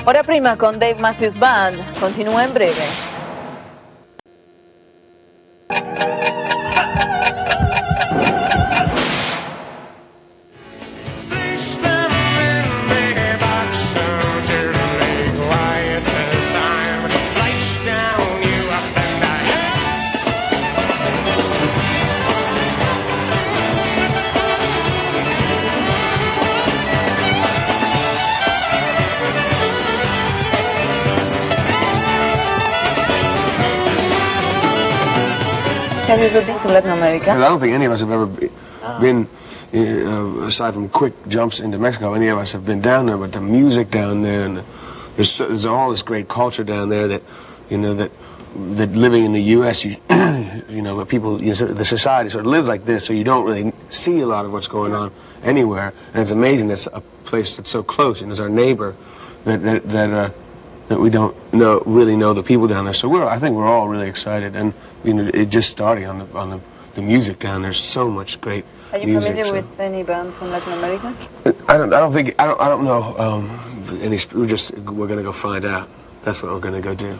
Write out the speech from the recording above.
Hora prima con Dave Matthews Band. Continúa en breve. Have you ever been to Latin America? I don't think any of us have ever been, aside from quick jumps into Mexico, any of us have been down there. But the music down there, and there's all this great culture down there that, that living in the U.S., where people, the society sort of lives like this, so you don't really see a lot of what's going on anywhere. And it's amazing that's a place that's so close, and it's our neighbor that we don't really know the people down there. So I think we're all really excited, and it just starting on the music down there. So much great music. Are you familiar with any band from Latin America? I don't know any. We're gonna go find out. That's what we're gonna go do.